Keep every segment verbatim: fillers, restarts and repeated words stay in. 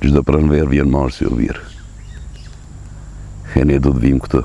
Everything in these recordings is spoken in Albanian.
Çdo pranverë vjen marrë si o virë. E ne do të vim këtu.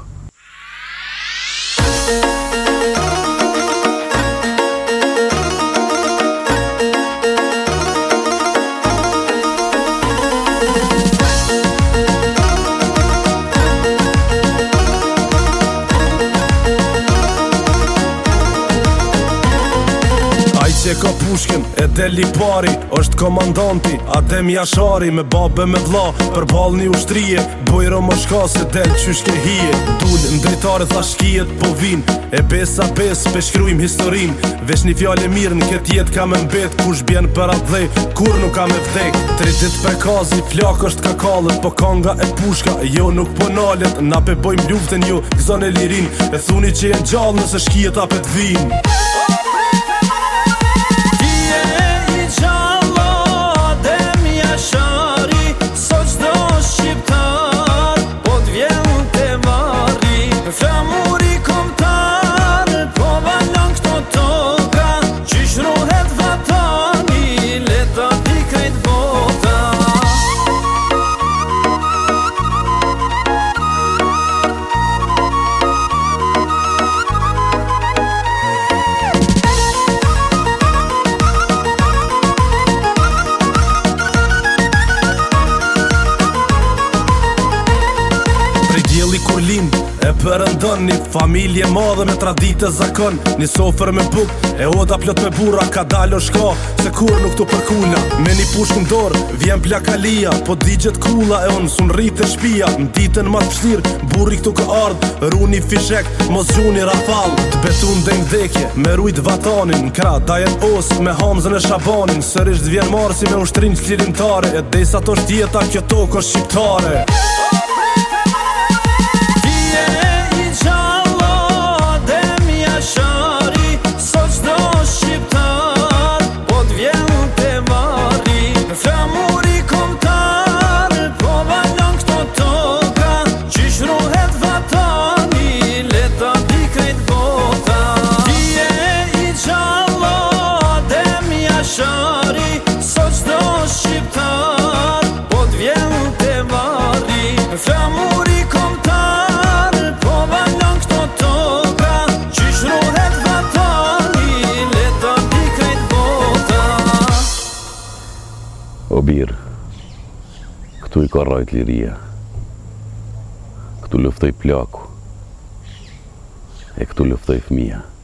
Që ka pushkin e deli pari, është komandanti Adem Jashari, me babe me vlla për ball një ushtrije, bojro më shka se del qysh ke hije. Dull ndrejtare tha shkijet po vin, e besa bes pe shkrujm historin, vesh një fjale mirë në ket jet ka me mbet, kush bjen për atë dhej, kur nuk ka me vdek. Tri dit pe kazi, flak është kakallet, po kanga e pushka, jo nuk po nalet, na pe bojm luftën jo, gëzon e lirin, e thuni që e gjallë nëse shkijet apet vin. Kur lind e përëndon një familje madhe me tradite zakon, një sofer me buk e oda plot me burra, ka dalo shka se kur nuk tu përkula. Me një pushk në dorë vjen plakalia, po digjet kula e on sun rritë shpia. Në ditën ma të pështir burri këtu ka ardh, runi fishek mos gjuni rafal, të betun dhe ndekje me rujt vatanin, në kra dajen os me Hamzën e Shabanin, sërish të vjen marë si me ushtrin qlirimtare, e desa to shtjeta kjo toko shqiptare. O birë, këtu i ka rajt liria, këtu luftoj plaku, e këtu luftoj fëmija.